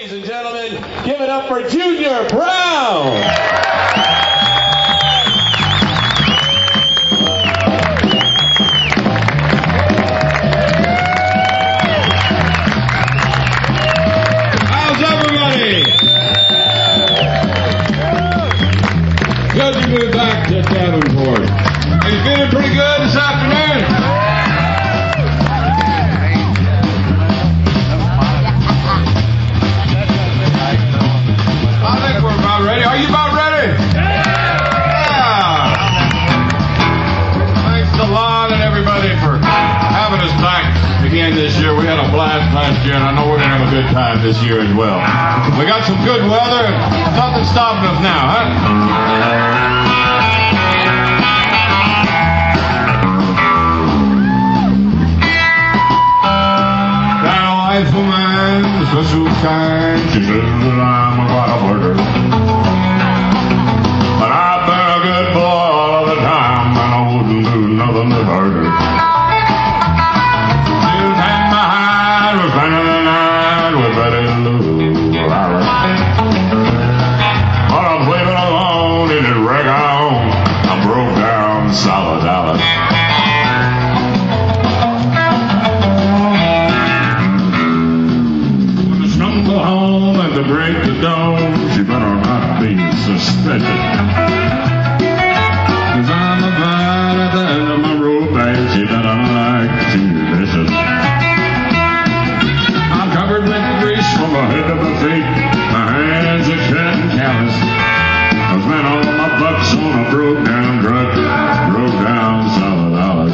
Ladies and gentlemen, give it up for Junior Brown. How's everybody? Good to be back to Davenport. Are you feeling pretty good this afternoon? I think we're about ready. Are you about ready? Yeah! Thanks to Lon and everybody for having us back again this year. We had a blast last year, and I know we're going to have a good time this year as well. We got some good weather, and nothing's stopping us now, huh? Life of man, special kind. She says that I'm a wild birder. But I've been a good boy all the time, and I wouldn't do nothing to hurt her. She'll hang my hide with Fanny the night with Betty Lou O'Hara. But I'm living alone in this wreck I own. I'm broke down, solid dollar. Home at the break of dawn, she better not be suspected. 'Cause I'm a vine at the end of my rope, and she better not like to vicious. I'm covered with grease from my head to my feet, my hands are cut and callous. I spent all my bucks on a broke down drug, broke down solid dollars.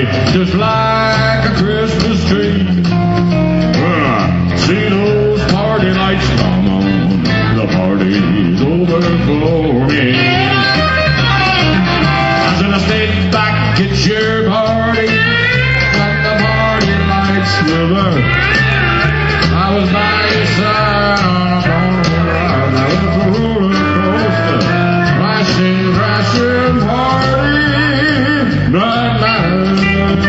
just like a Christmas tree. When I see those party lights come on, the party's overflowing. I said, I stayed back, get your party, let the party lights sliver. I was by your side on a corner ride, now it's a roller coaster, crashing, crashing party, night, night.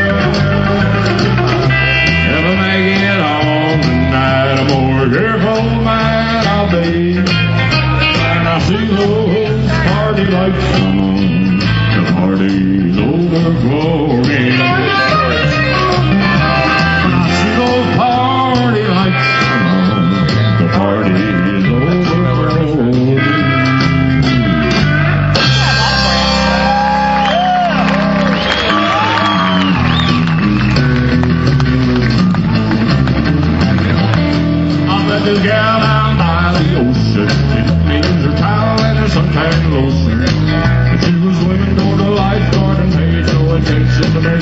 If I make it home tonight, a more careful man I'll be. And I see those party lights come on, the party's overflowing. When I see those party lights come on, the party's overflowing. I met this gal down by the ocean. It means her towel and her suntan lotion. And she was swimming toward the lifeguard and paid no attention to me.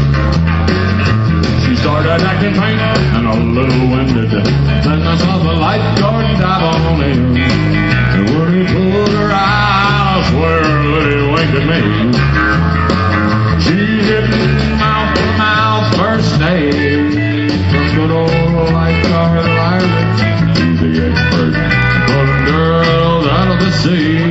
She started acting faint and a little winded. Then I saw the lifeguard dive on in. And when he pulled her out, I swear Liddy winked at me. She hit mouth to mouth first aid. From good old lifeguard Larry. He's the expert pulling girls out of the sea.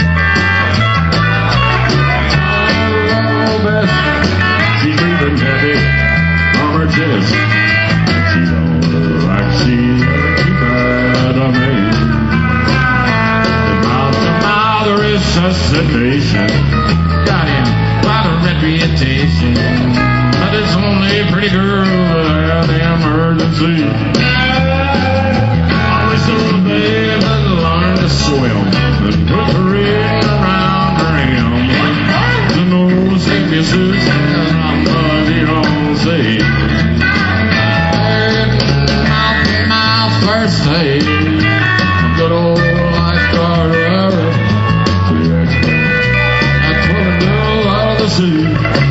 Oh, Bess, she's breathing heavy on her chest. She don't look like she's too bad on me. And mouth to mouth resuscitation got him quite a reputation. But it's only a pretty girl that had the emergency. So the babe had learned to swim and put her in around her hem. The no sicknesses and I'm bloody on sea. Mouth to mouth first aid. Good old lifeguard Larry, the expert at pulling girls out of the sea.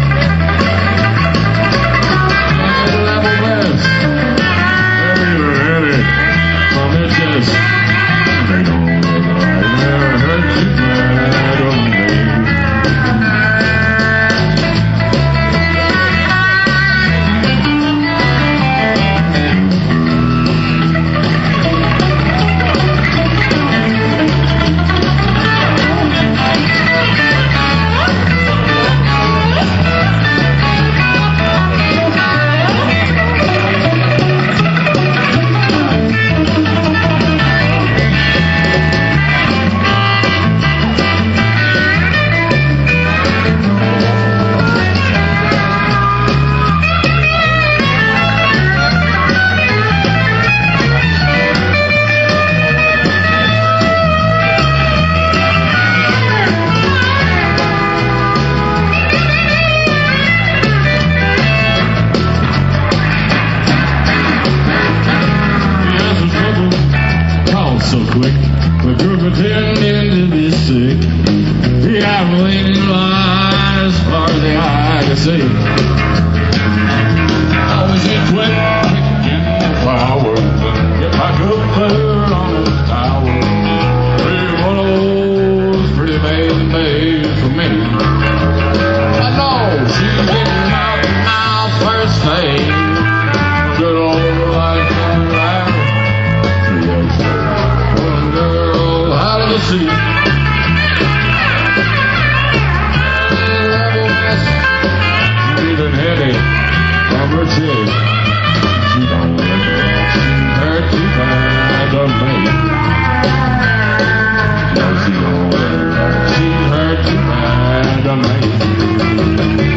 Level best, heavy, from his chest. They don't look like they're hurt too bad on me. So quick, the group pretending to be sick. The Abilene line as far as the eye can see. Always in quick, picking the flowers and get back up there on the tower. Pretty one of those pretty amazing days for me. I know she's getting mouth to mouth first aid. Good old life and life. Girl out of the sea. Breathing heavy from her chest. She don't look like she's hurt too bad on me. No, she don't look like she's hurt too bad on me.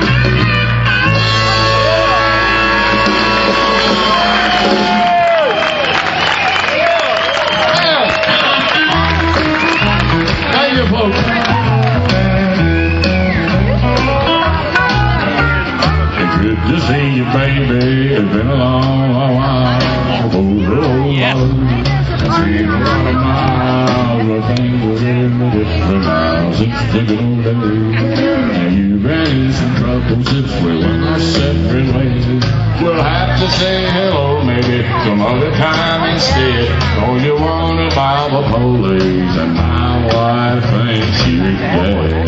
Good to see you, baby. It's been a long while. Oh, yeah. I've seen a lot of miles. I think we're in the distance now since the good old days. Now you've been ran into some troubles if we went our separate ways. We'll have to say hello maybe some other time instead. Oh, you wanna buy the police and my wife thinks you're dead.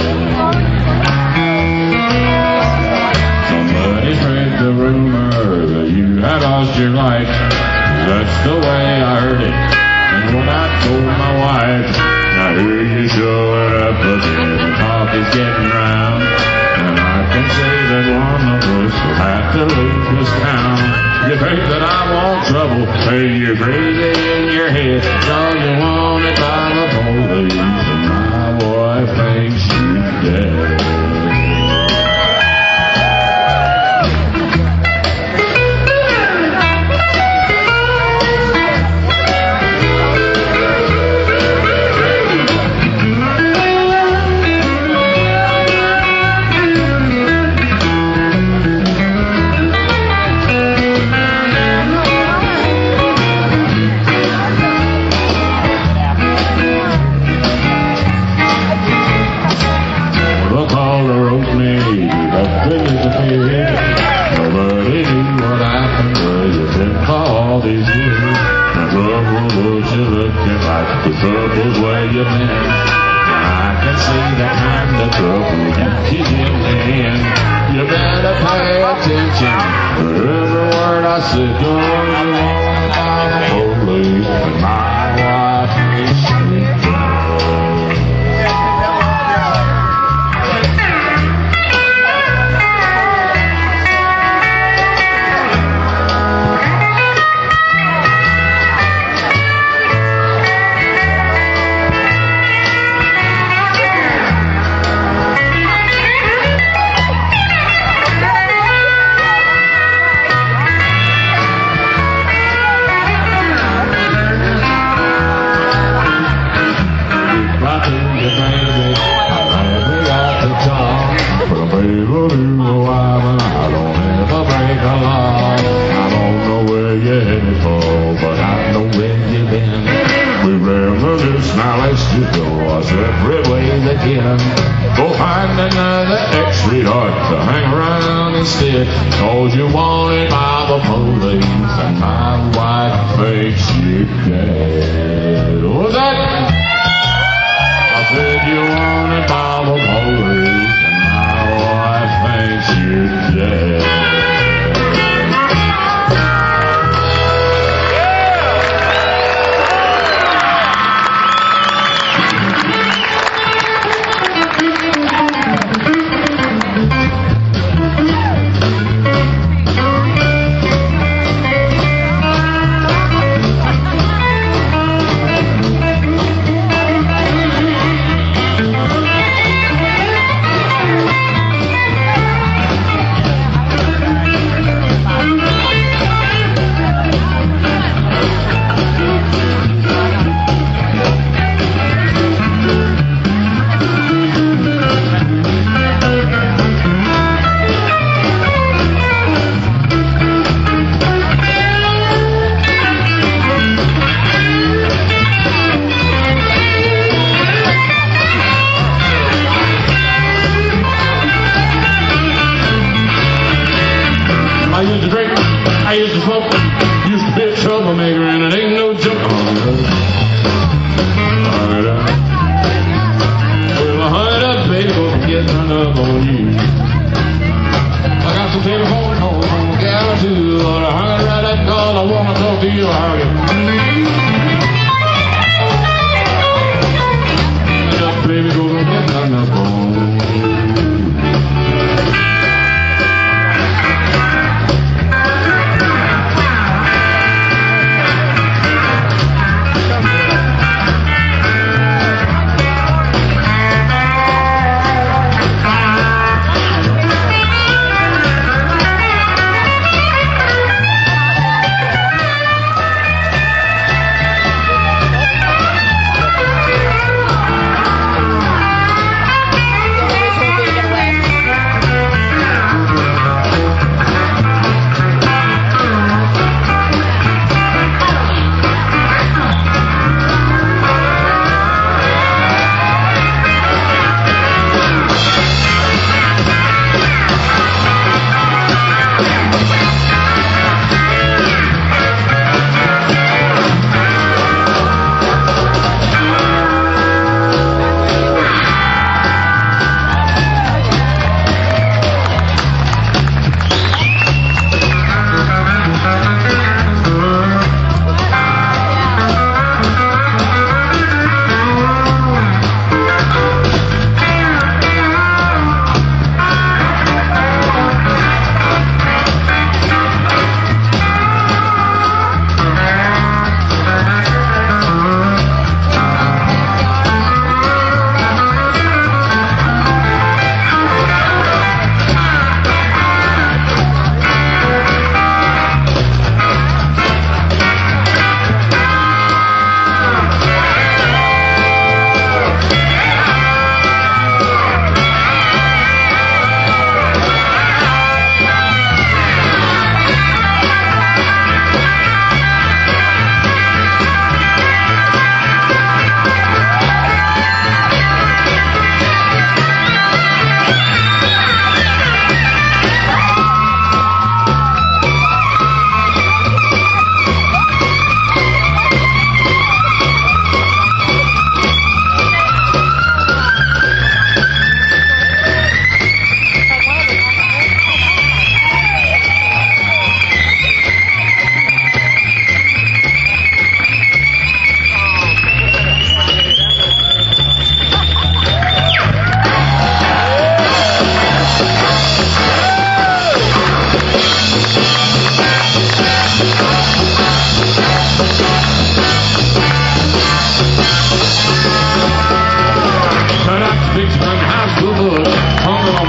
Somebody spread the rumor that you had lost your life. That's the way I heard it. And when I told my wife, now here you showing up again, and talk is getting round. And I can say that one of us will have to leave this town. You think that I want trouble, hey, you're crazy in your head. All you want is by the police, and my wife thinks you're dead. Nobody knew what happened where you've been for all these years. The trouble was you're looking like the trouble's where you've been. Now I can see the kind of trouble you keep in. You better pay attention to every word I said. Don't you want to call the police and my wife is sleeping. Go find another ex-sweetheart to hang around instead. Cause you wanted by the police and my wife thinks you're dead. What was that? I said you wanted by the police and my wife thinks you're dead.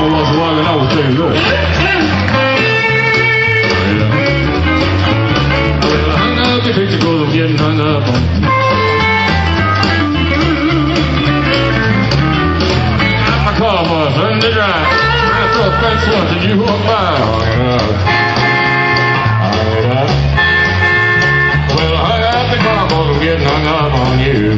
mama was walking out with things look. Well, hung up your picture cause I'm getting hung up on. Got my car for a Sunday drive. I throw a French lunch and you walk by. Well, hung up the car cause I'm getting hung up on you.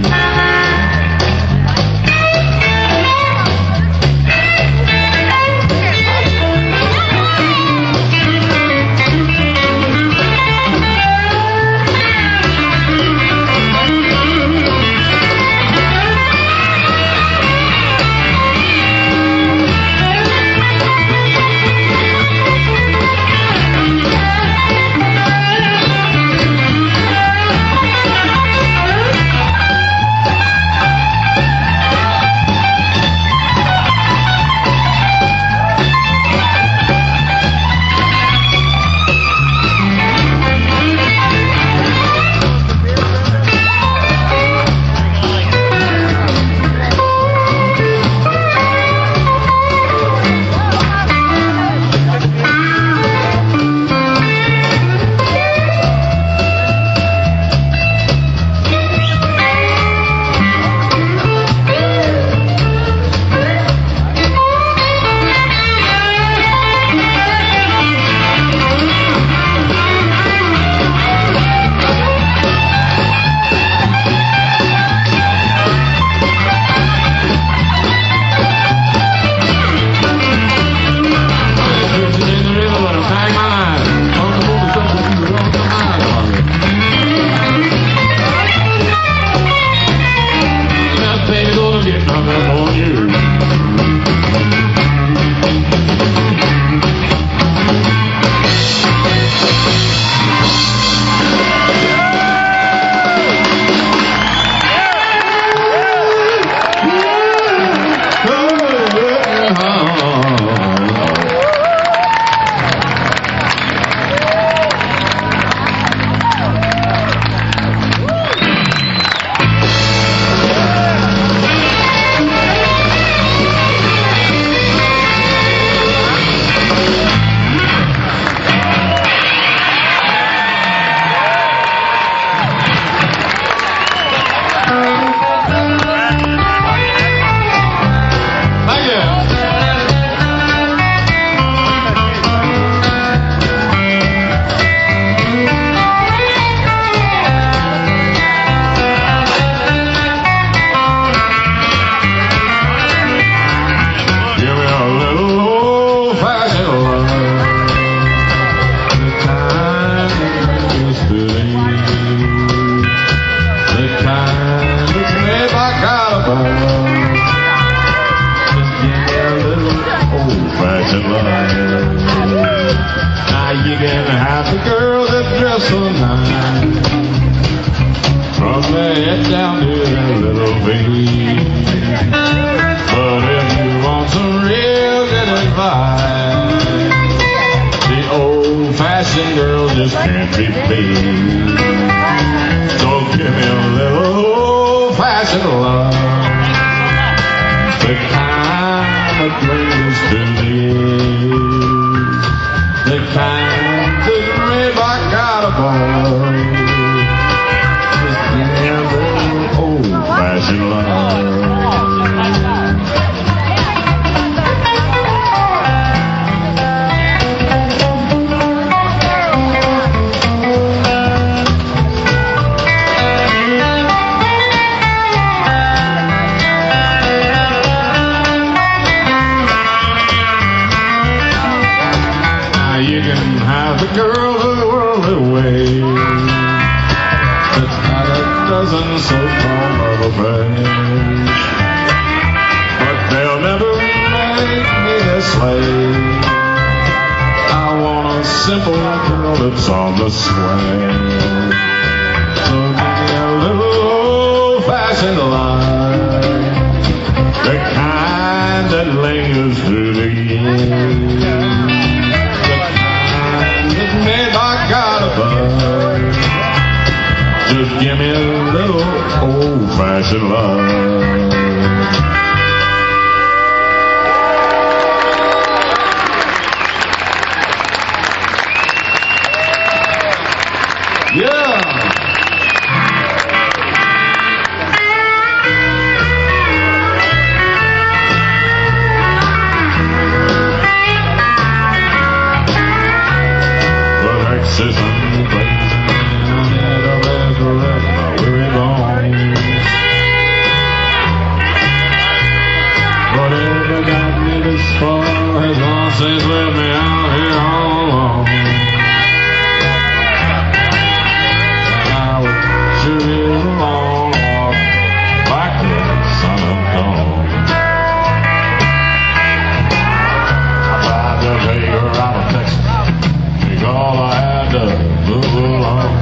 For his long since left me out here all alone. I would sure is a long walk back to the sun of dawn. I tried to take her out of Texas, take all I had to move along.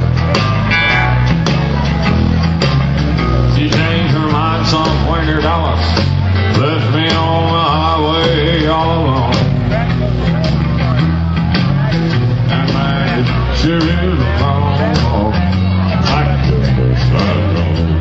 She changed her mind some $20, left me on the highway all alone. And man, it sure is a long walk back to the sun of dawn.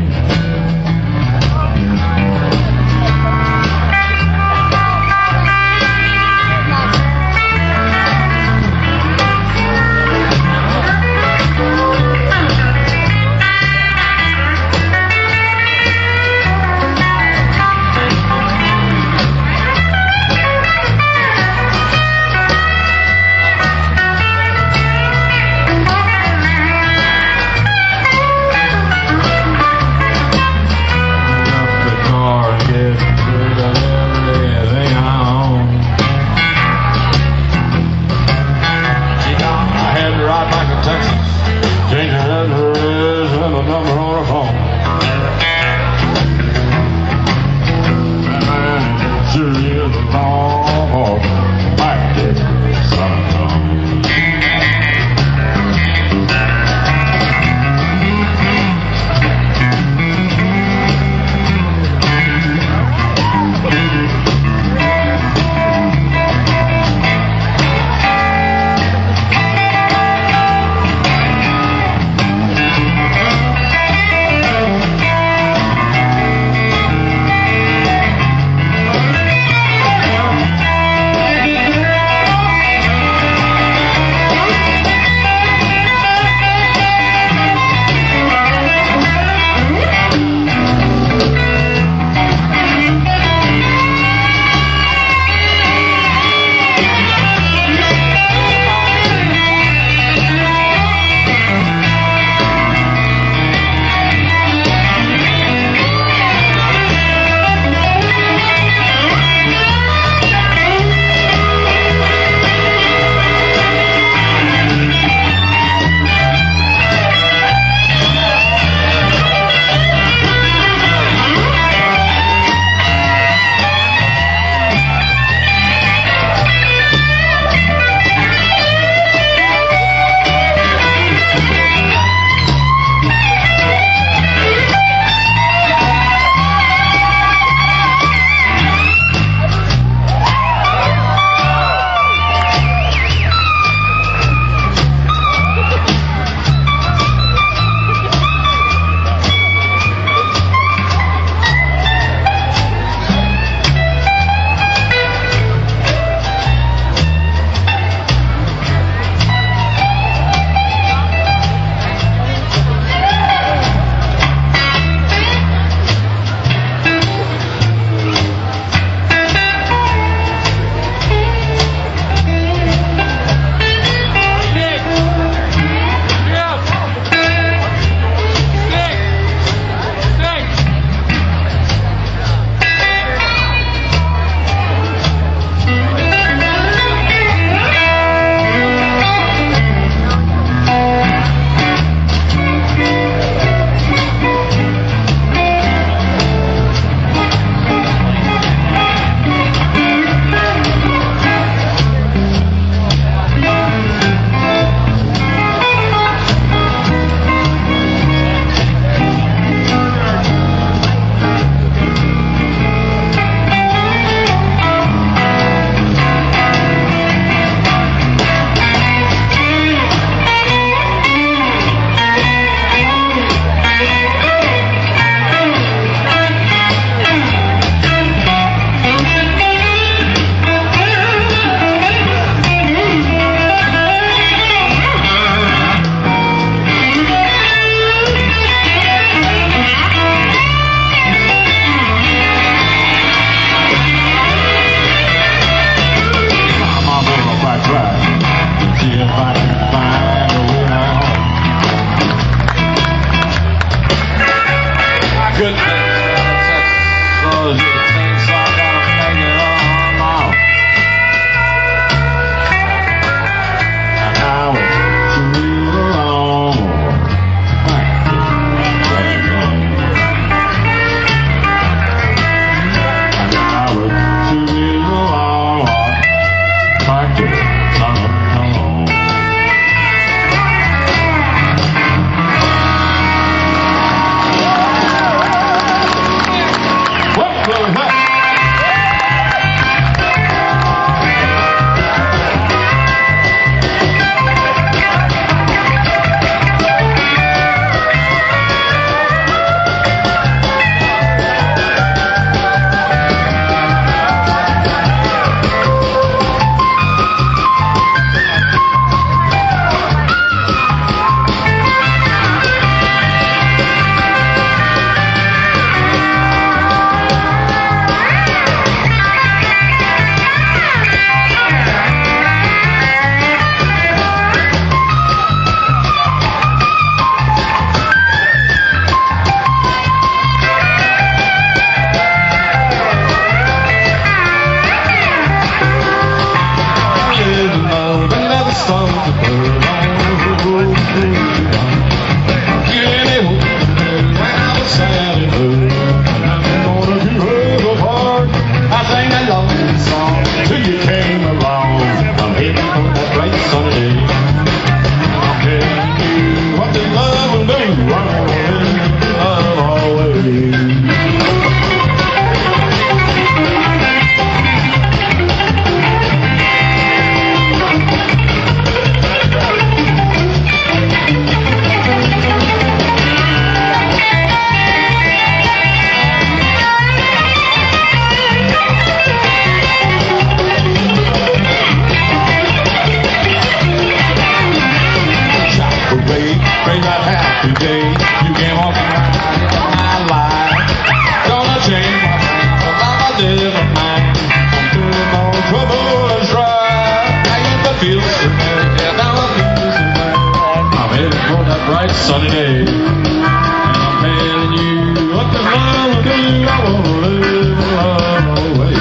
bright sunny day. And I'm telling you what this love will do. I want to live and love away.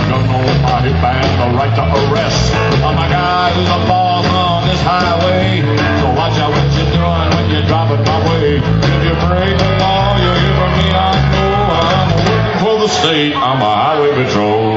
gun on my hip and the right to arrest. I'm a guy who's a boss on this highway, so watch out what you're doing when you're driving my way. If you break the law, you hear from me, I know I'm working for the state. I'm a highway patrol.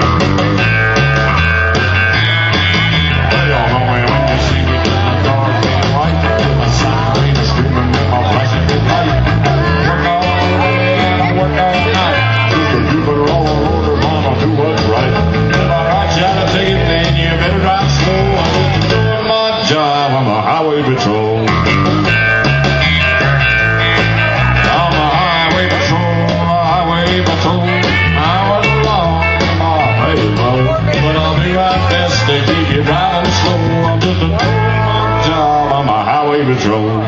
Well, y'all know me when you see me in my car being white, with my siren screaming and my flashing red light. Work all day and I work all night. You better all order, mama, do what's right. If I write you out a ticket, then you better drive slow. I'm just doing my job. I'm a highway patrol. I'm a highway patrol, a highway patrol. I was along in my payload, but I'll be right there to keep you driving slow. I'm just doing my job. I'm a highway patrol.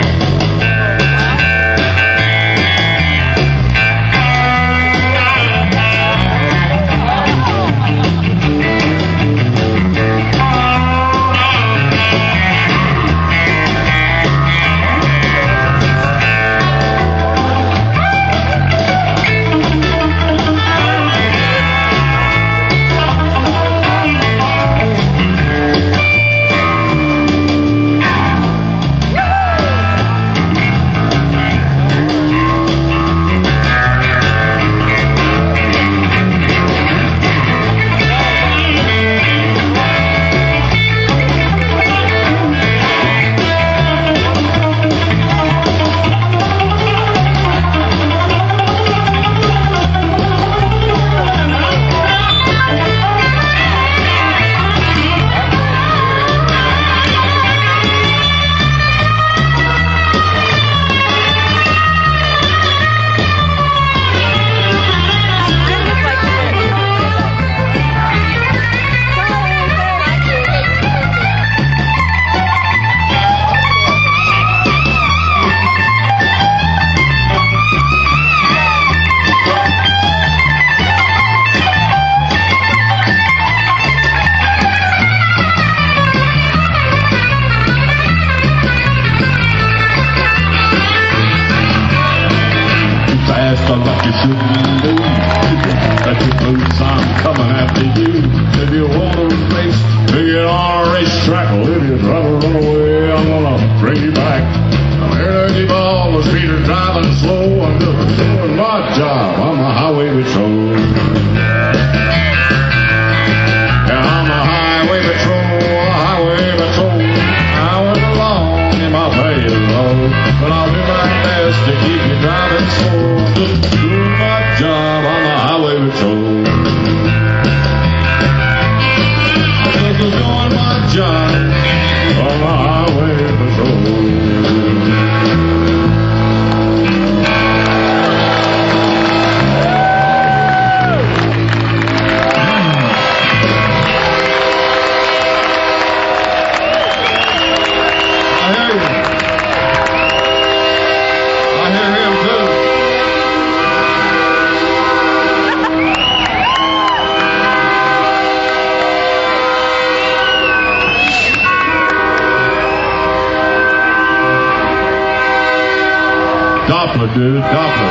Doppler, dude. Doppler.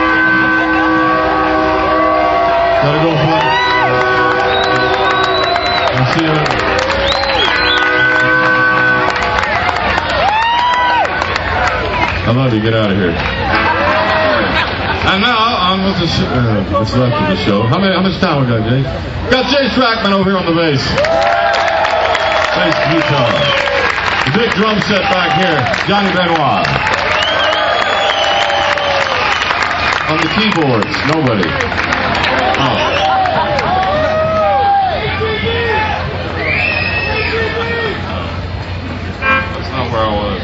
Gotta go for it. I'll see you later. I love you. Get out of here. And now, on with what's left of the show. How much time we got, Jay? Got Jay Strackman over here on the bass. Bass guitar. The big drum set back here, Johnny Benoit. On the keyboards, nobody. Oh. That's not where I was.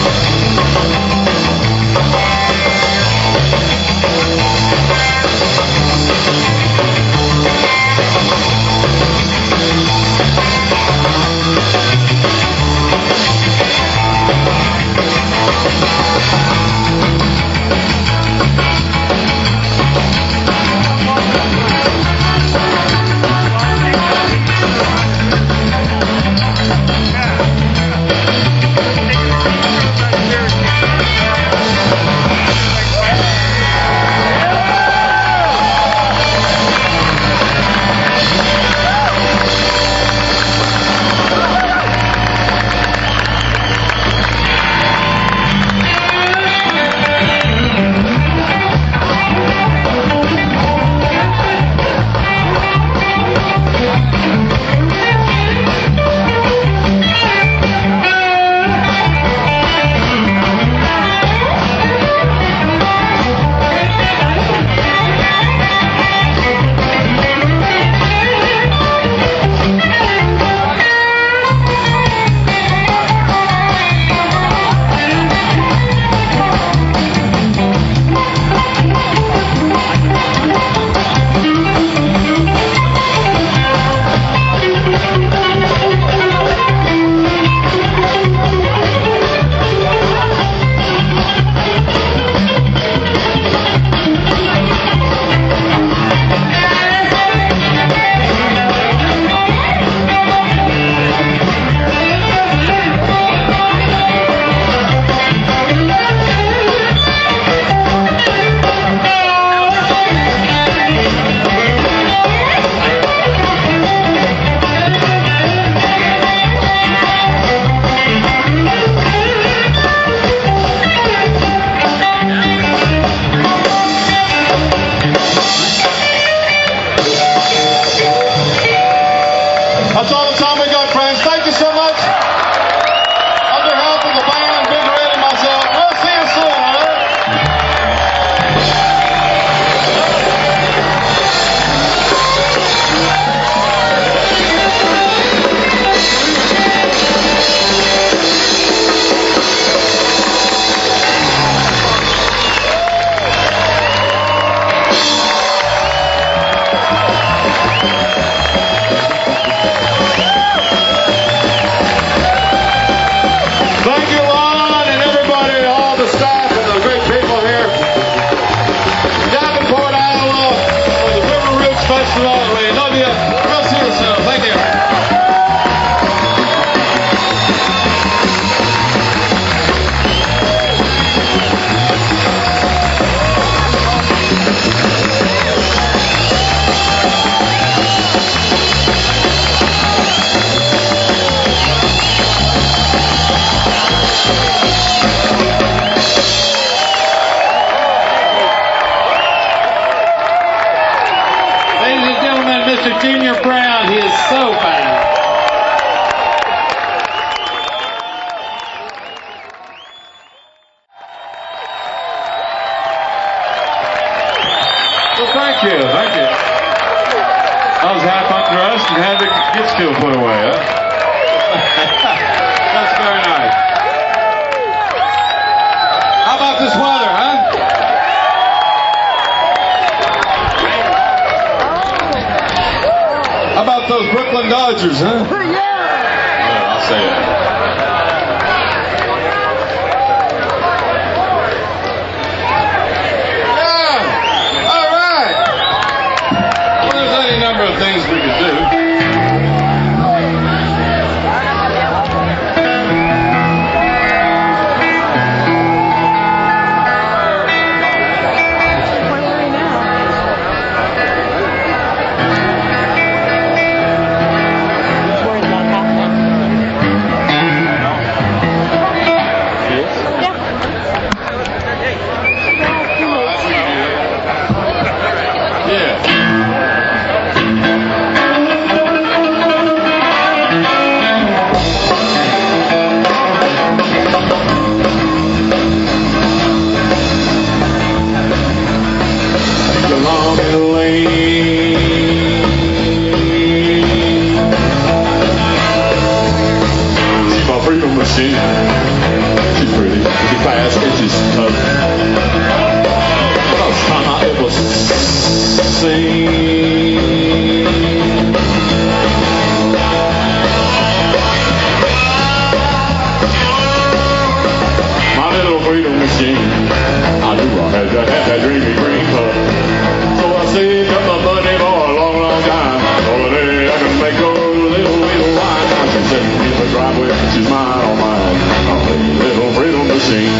Junior Brown. He is so fine. Well, thank you. Thank you. I was half undressed and had the get skill put away, huh? That's very nice. How about this weather, huh? How about those Brooklyn Dodgers, huh? Yeah, I'll say it. Yeah, all right. Well, there's any number of things we could do. machine.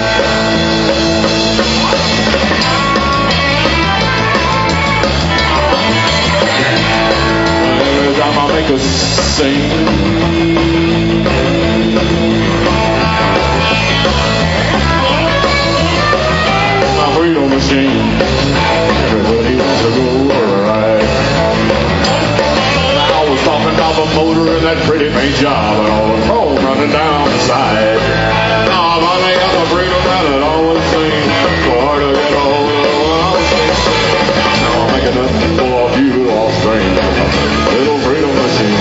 Every time I make her sing, my freedom machine. Everybody wants to go ride. I was talking about the motor and that pretty paint job and all the chrome running down the side. Now I finally got the freedom that it always seemed so hard to get a hold of what I was saying. Now I'm making nothing for you all strange. Little freedom machine.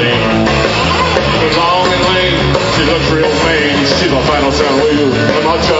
She's a final sound wheel, and my